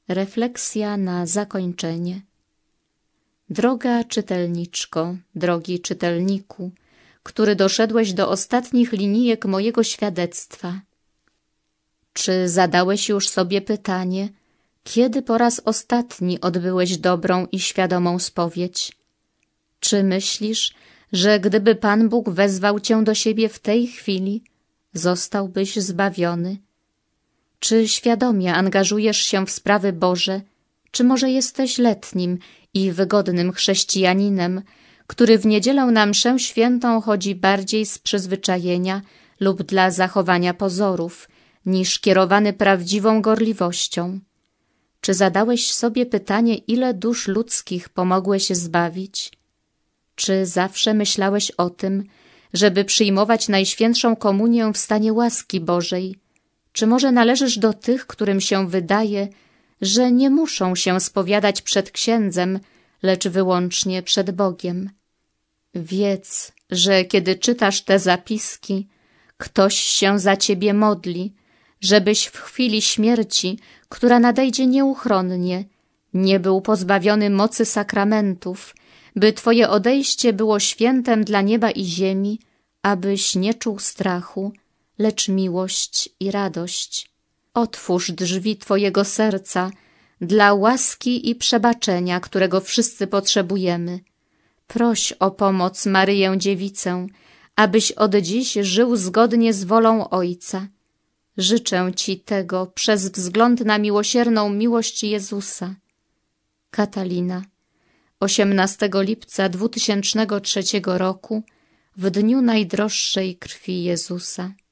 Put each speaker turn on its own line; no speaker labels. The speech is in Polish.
Refleksja na zakończenie. Droga czytelniczko, drogi czytelniku, który doszedłeś do ostatnich linijek mojego świadectwa. Czy zadałeś już sobie pytanie, kiedy po raz ostatni odbyłeś dobrą i świadomą spowiedź? Czy myślisz, że gdyby Pan Bóg wezwał cię do siebie w tej chwili, zostałbyś zbawiony? Czy świadomie angażujesz się w sprawy Boże, czy może jesteś letnim i wygodnym chrześcijaninem, który w niedzielę na mszę świętą chodzi bardziej z przyzwyczajenia lub dla zachowania pozorów, niż kierowany prawdziwą gorliwością? Czy zadałeś sobie pytanie, ile dusz ludzkich pomogłeś zbawić? Czy zawsze myślałeś o tym, żeby przyjmować Najświętszą Komunię w stanie łaski Bożej? Czy może należysz do tych, którym się wydaje, że nie muszą się spowiadać przed księdzem, lecz wyłącznie przed Bogiem? Wiedz, że kiedy czytasz te zapiski, ktoś się za ciebie modli, żebyś w chwili śmierci, która nadejdzie nieuchronnie, nie był pozbawiony mocy sakramentów, by twoje odejście było świętem dla nieba i ziemi, abyś nie czuł strachu, lecz miłość i radość. Otwórz drzwi twojego serca dla łaski i przebaczenia, którego wszyscy potrzebujemy. Proś o pomoc Maryję Dziewicę, abyś od dziś żył zgodnie z wolą Ojca. Życzę ci tego przez wzgląd na miłosierną miłość Jezusa. Katalina, 18 lipca 2003 roku, w dniu najdroższej krwi Jezusa.